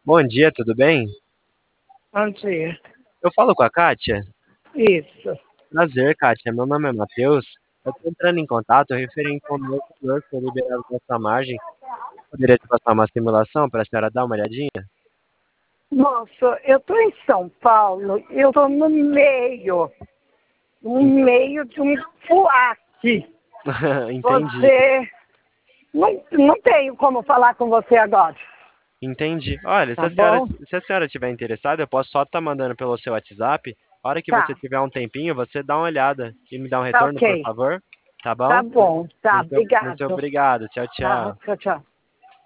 Bom dia, tudo bem? Bom dia. Eu falo com a Kátia? Isso. Prazer, Kátia. Meu nome é Matheus. Eu estou entrando em contato referente ao meu valor que foi liberado nessa margem. Poderia te passar uma simulação para a senhora dar uma olhadinha? Moço, eu estou em São Paulo, eu estou no meio de um fuaque. Entendi, Você não tenho como falar com você agora, entendi. Olha, tá bom? se a senhora estiver interessada, eu posso só estar mandando pelo seu WhatsApp. A hora que você Tá, tiver um tempinho, você dá uma olhada e me dá um tá retorno, por ok. favor. Tá Tá bom? bom, tá, Muito obrigado. obrigado. Tchau, Tá, tchau. tchau, tchau.